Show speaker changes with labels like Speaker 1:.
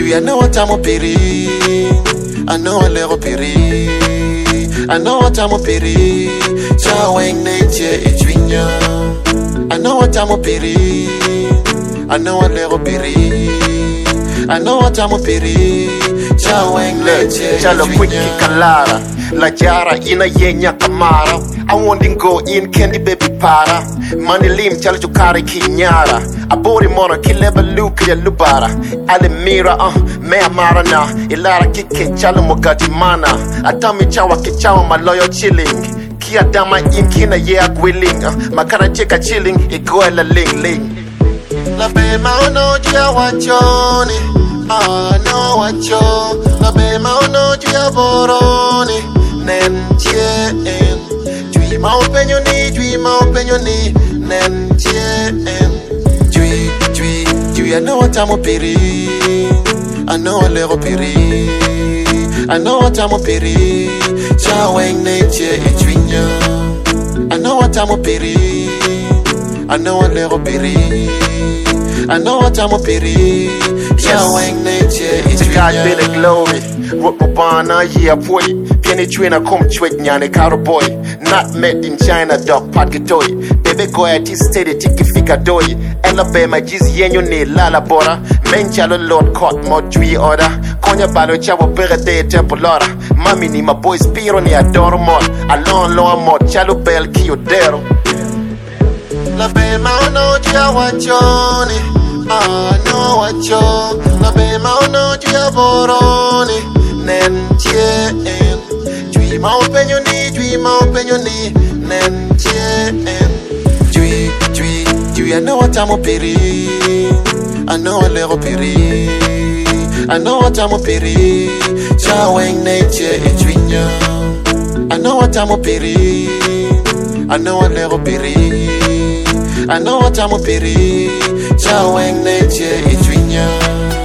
Speaker 1: I know what I'm a piri. I know a little piri. I know what I'm a piri. Chaweng nature itwinya. I know what I'm a piri. I know a little piri. I know what I'm a piri. Chaweng nature
Speaker 2: Chalo wiki kalara. La jara ina yenya kamara. I want to go in candy baby para. Money lim chalo chukari kinyara. Abori mona kileba luka ya lubara. Ale mira mea mara na. Ilara kike chalo mugati mana. Atami chawa kichawa maloyo chilling. Kia dama inkina yeah willing. Makara cheka chilling iguela ling ling.
Speaker 1: La bema ono jia wachoni. No wacho. La bema ono jia boroni. Nen chien. Dream open your knee, nen chien. I know what I'm a piri. I know a little piri. I know what I'm a piri. Chaweng nature itwinya. I know what I'm a piri. I know a little piri. I know what I'm a piri. Chaweng nature itwinya.
Speaker 2: To God be the glory. Rupabana yeah boy. Penny trainer come chwek nyane caro boy. Not met in China dog padgetoy. Bebe go at his steady tiki fika doy. Alabama jiz yenyo ne lala bora. Menchalo lord court mo jui order. Konya balo chawo birthday tempolora. Mami ni my boys piro ni adoro mod. Alon lo mod chalo bel kiyo dero.
Speaker 1: La bema ono jia wachoni. No wacho. La bema ono jia boroni. Nen chien. Dream open your knee, nen chien. I know what I'm a piri. I know a little piri. I know what I'm a piri. Chaweng nature itwinya. I know what I'm a piri. I know a little piri. I know what I'm a piri. Chaweng nature itwinya.